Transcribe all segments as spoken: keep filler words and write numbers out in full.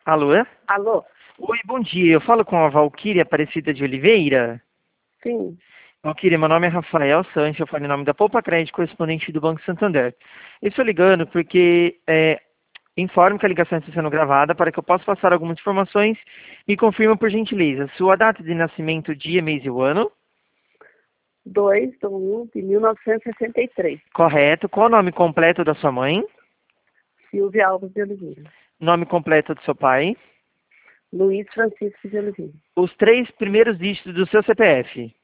Alô? Alô? Oi, bom dia. Eu falo com a Valquíria Aparecida de Oliveira. Sim. Valquíria, meu nome é Rafael Sanches, eu falo em nome da Poupa Crédito, correspondente do Banco Santander. Eu estou ligando porque é, informo que a ligação está sendo gravada para que eu possa passar algumas informações. Me confirma, por gentileza, sua data de nascimento, dia, mês e o ano. dois de um de mil novecentos e sessenta e três. Correto. Qual o nome completo da sua mãe? Silvia Alves de Oliveira. Nome completo do seu pai? Luiz Francisco de Oliveira. Os três primeiros dígitos do seu C P F.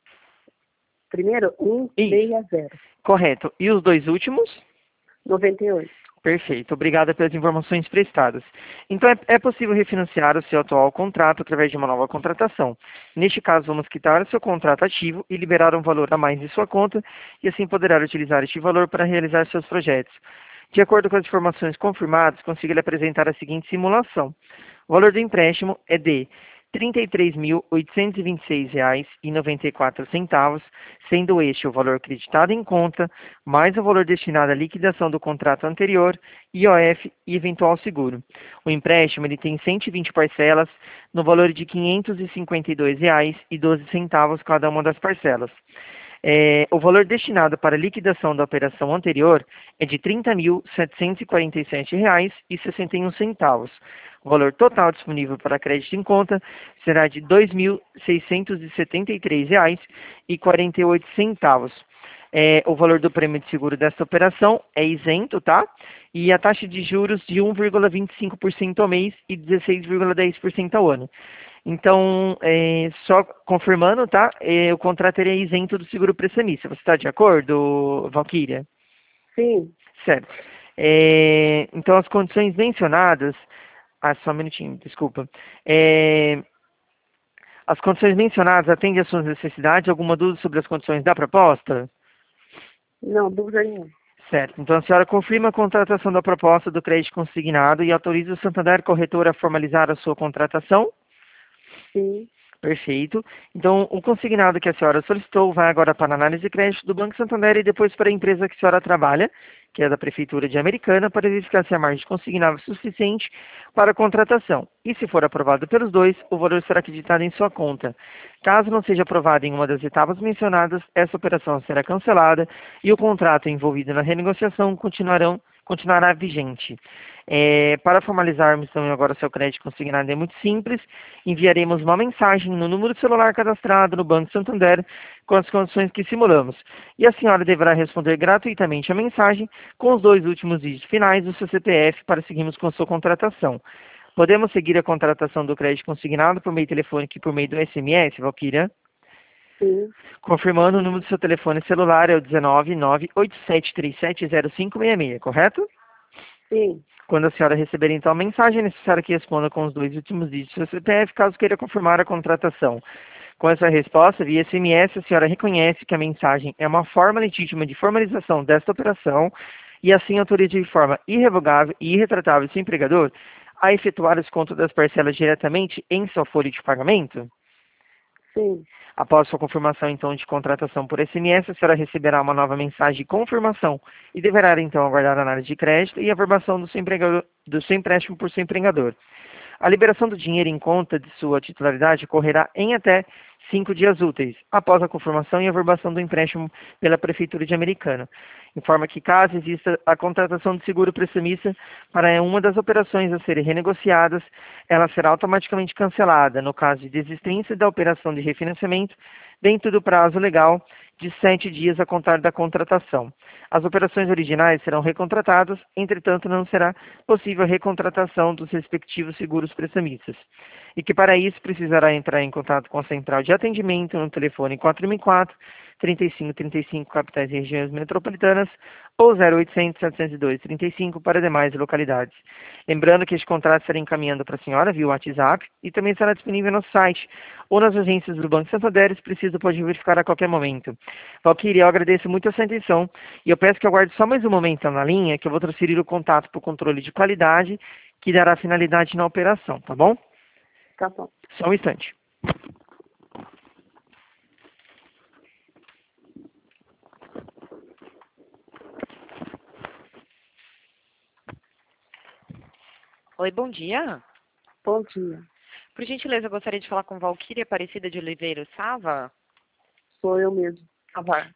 Primeiro, Isso. cento e sessenta. Correto. E os dois últimos? noventa e oito. Perfeito. Obrigada pelas informações prestadas. Então, é, é possível refinanciar o seu atual contrato através de uma nova contratação. Neste caso, vamos quitar o seu contrato ativo e liberar um valor a mais em sua conta, e assim poderá utilizar este valor para realizar seus projetos. De acordo com as informações confirmadas, consigo lhe apresentar a seguinte simulação. O valor do empréstimo é de trinta e três mil oitocentos e vinte e seis reais e noventa e quatro centavos, sendo este o valor acreditado em conta, mais o valor destinado à liquidação do contrato anterior, I O F e eventual seguro. O empréstimo ele tem cento e vinte parcelas, no valor de quinhentos e cinquenta e dois reais e doze centavos cada uma das parcelas. É, o valor destinado para a liquidação da operação anterior é de trinta mil setecentos e quarenta e sete reais e sessenta e um centavos. O valor total disponível para crédito em conta será de dois mil seiscentos e setenta e três reais e quarenta e oito centavos. É, o valor do prêmio de seguro desta operação é isento, tá? E a taxa de juros de um vírgula vinte e cinco por cento ao mês e dezesseis vírgula dez por cento ao ano. Então, é, só confirmando, tá? É, o contrato é isento do seguro prestamista. Você está de acordo, Valquíria? Sim. Certo. É, então, as condições mencionadas... Ah, só um minutinho, desculpa. É, as condições mencionadas atendem às suas necessidades? Alguma dúvida sobre as condições da proposta? Não, dúvida nenhuma. Certo. Então, a senhora confirma a contratação da proposta do crédito consignado e autoriza o Santander Corretor a formalizar a sua contratação? Sim. Perfeito. Então, o consignado que a senhora solicitou vai agora para a análise de crédito do Banco Santander e depois para a empresa que a senhora trabalha, que é da Prefeitura de Americana, para verificar se a margem consignada é suficiente para a contratação. E se for aprovado pelos dois, o valor será acreditado em sua conta. Caso não seja aprovado em uma das etapas mencionadas, essa operação será cancelada e o contrato envolvido na renegociação continuarão, continuará vigente. É, para formalizarmos então agora seu crédito consignado é muito simples. Enviaremos uma mensagem no número de celular cadastrado no Banco Santander com as condições que simulamos. E a senhora deverá responder gratuitamente a mensagem com os dois últimos dígitos finais do seu C P F para seguirmos com sua contratação. Podemos seguir a contratação do crédito consignado por meio telefônico e por meio do S M S, Valquíria? Sim. Confirmando, o número do seu telefone celular é o um nove nove oito sete três sete zero cinco seis seis, correto? Sim. Quando a senhora receber então a mensagem, é necessário que responda com os dois últimos dígitos do seu C P F, caso queira confirmar a contratação. Com essa resposta, via S M S, a senhora reconhece que a mensagem é uma forma legítima de formalização desta operação e assim autoriza de forma irrevogável e irretratável seu empregador a efetuar o desconto das parcelas diretamente em sua folha de pagamento? Sim. Após sua confirmação, então, de contratação por S M S, a senhora receberá uma nova mensagem de confirmação e deverá, então, aguardar a análise de crédito e a averbação do seu, empregador, do seu empréstimo por seu empregador. A liberação do dinheiro em conta de sua titularidade ocorrerá em até cinco dias úteis, após a confirmação e averbação do empréstimo pela Prefeitura de Americana. Informa que, caso exista a contratação de seguro prestamista para uma das operações a serem renegociadas, ela será automaticamente cancelada, no caso de desistência da operação de refinanciamento, dentro do prazo legal de sete dias a contar da contratação. As operações originais serão recontratadas, entretanto, não será possível a recontratação dos respectivos seguros prestamistas. E que para isso precisará entrar em contato com a central de atendimento no telefone quatro mil e quatro, trinta e cinco trinta e cinco capitais e regiões metropolitanas ou zero oitocentos, setecentos e dois, trinta e cinco para demais localidades. Lembrando que este contrato será encaminhando para a senhora via WhatsApp e também será disponível no site ou nas agências do Banco Santander, se precisa pode verificar a qualquer momento. Valquíria, eu agradeço muito a sua atenção e eu peço que aguarde só mais um momento na linha, que eu vou transferir o contato para o controle de qualidade, que dará finalidade na operação, tá bom? Tá bom. Só um instante. Oi, bom dia. Bom dia. Por gentileza, eu gostaria de falar com Valquíria Aparecida de Oliveira Sava. Sou eu mesmo. Avar.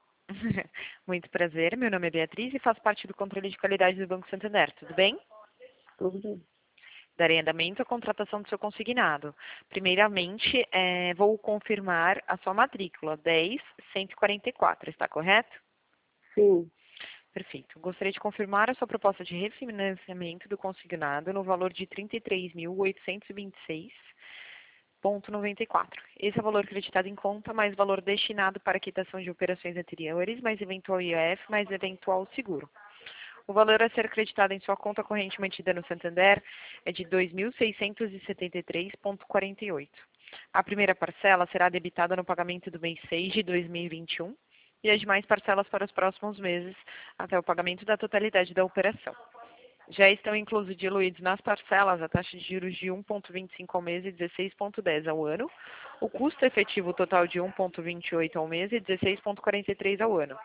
Muito prazer, meu nome é Beatriz e faço parte do controle de qualidade do Banco Santander. Tudo bem? Tudo bem. Darei andamento à contratação do seu consignado. Primeiramente, eh, vou confirmar a sua matrícula, dez cento e quarenta e quatro, está correto? Sim. Perfeito. Gostaria de confirmar a sua proposta de refinanciamento do consignado no valor de trinta e três mil oitocentos e vinte e seis vírgula noventa e quatro. Esse é o valor creditado em conta, mais valor destinado para quitação de operações anteriores, mais eventual I O F, mais eventual seguro. O valor a ser creditado em sua conta corrente mantida no Santander é de dois mil seiscentos e setenta e três vírgula quarenta e oito. A primeira parcela será debitada no pagamento do mês seis de dois mil e vinte e um e as demais parcelas para os próximos meses até o pagamento da totalidade da operação. Já estão inclusos diluídos nas parcelas a taxa de juros de um vírgula vinte e cinco ao mês e dezesseis vírgula dez ao ano, o custo efetivo total de um vírgula vinte e oito ao mês e dezesseis vírgula quarenta e três ao ano.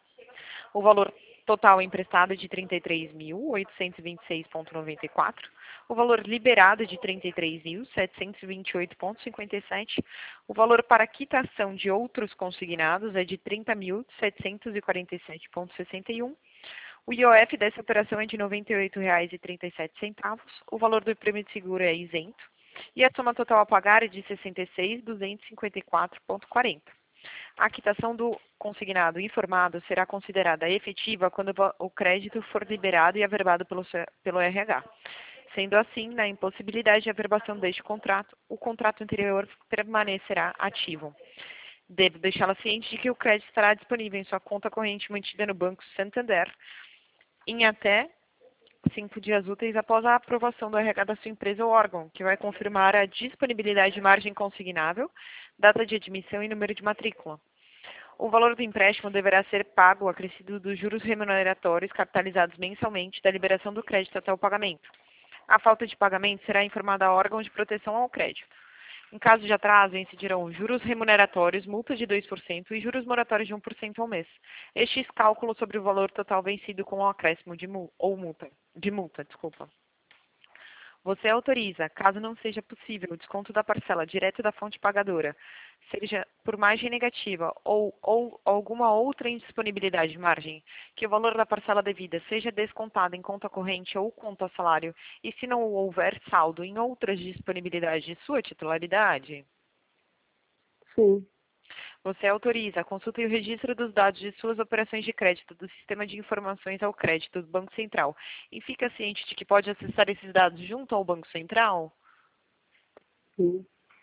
O valor total emprestado é de trinta e três mil oitocentos e vinte e seis vírgula noventa e quatro, o valor liberado é de trinta e três mil setecentos e vinte e oito vírgula cinquenta e sete, o valor para quitação de outros consignados é de trinta mil setecentos e quarenta e sete vírgula sessenta e um, o I O F dessa operação é de noventa e oito reais e trinta e sete centavos, o valor do prêmio de seguro é isento e a soma total a pagar é de sessenta e seis mil duzentos e cinquenta e quatro vírgula quarenta. A quitação do consignado informado será considerada efetiva quando o crédito for liberado e averbado pelo, pelo R H. Sendo assim, na impossibilidade de averbação deste contrato, o contrato anterior permanecerá ativo. Devo deixá-la ciente de que o crédito estará disponível em sua conta corrente mantida no Banco Santander em até cinco dias úteis após a aprovação do R H da sua empresa ou órgão, que vai confirmar a disponibilidade de margem consignável, data de admissão e número de matrícula. O valor do empréstimo deverá ser pago acrescido dos juros remuneratórios capitalizados mensalmente da liberação do crédito até o pagamento. A falta de pagamento será informada ao órgão de proteção ao crédito. Em caso de atraso, incidirão juros remuneratórios, multa de dois por cento e juros moratórios de um por cento ao mês. Estes cálculos sobre o valor total vencido com o acréscimo de multa, ou multa, de multa, desculpa. Você autoriza, caso não seja possível, o desconto da parcela direto da fonte pagadora, seja por margem negativa ou, ou alguma outra indisponibilidade de margem, que o valor da parcela devida seja descontado em conta corrente ou conta salário, e se não houver saldo em outras disponibilidades de sua titularidade? Sim. Você autoriza a consulta e o registro dos dados de suas operações de crédito do Sistema de Informações ao Crédito do Banco Central e fica ciente de que pode acessar esses dados junto ao Banco Central? Sim.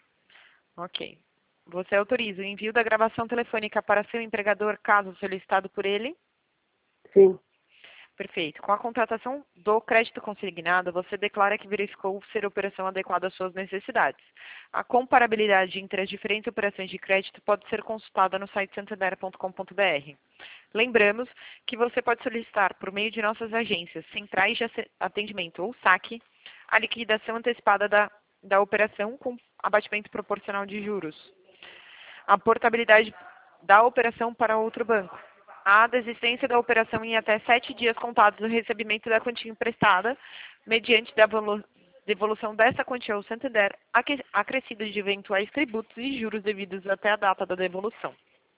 Ok. Você autoriza o envio da gravação telefônica para seu empregador, caso solicitado por ele? Sim. Perfeito. Com a contratação do crédito consignado, você declara que verificou ser a operação adequada às suas necessidades. A comparabilidade entre as diferentes operações de crédito pode ser consultada no site santander ponto com ponto br. Lembramos que você pode solicitar, por meio de nossas agências, centrais de atendimento ou saque, a liquidação antecipada da, da operação com abatimento proporcional de juros. A portabilidade da operação para outro banco. A desistência da operação em até sete dias contados do recebimento da quantia emprestada, mediante a devolução dessa quantia ao Santander, acrescido de eventuais tributos e juros devidos até a data da devolução.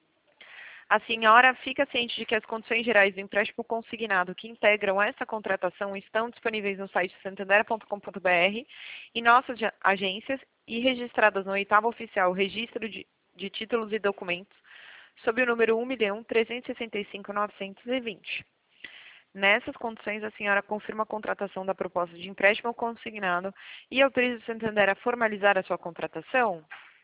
A senhora fica ciente de que as condições gerais do empréstimo consignado que integram essa contratação estão disponíveis no site santander ponto com ponto br e nossas agências e registradas no oitavo oficial Registro de, de Títulos e Documentos, sob o número um milhão trezentos e sessenta e cinco mil novecentos e vinte. Nessas condições, a senhora confirma a contratação da proposta de empréstimo consignado e autoriza o Santander a formalizar a sua contratação?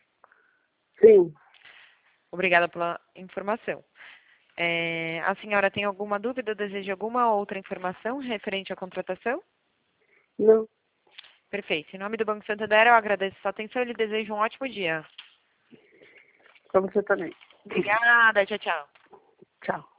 Sim. Obrigada pela informação. É, a senhora tem alguma dúvida ou deseja alguma outra informação referente à contratação? Não. Perfeito. Em nome do Banco Santander, eu agradeço a sua atenção e lhe desejo um ótimo dia. Para você também. Obrigada. Tchau, tchau. Tchau.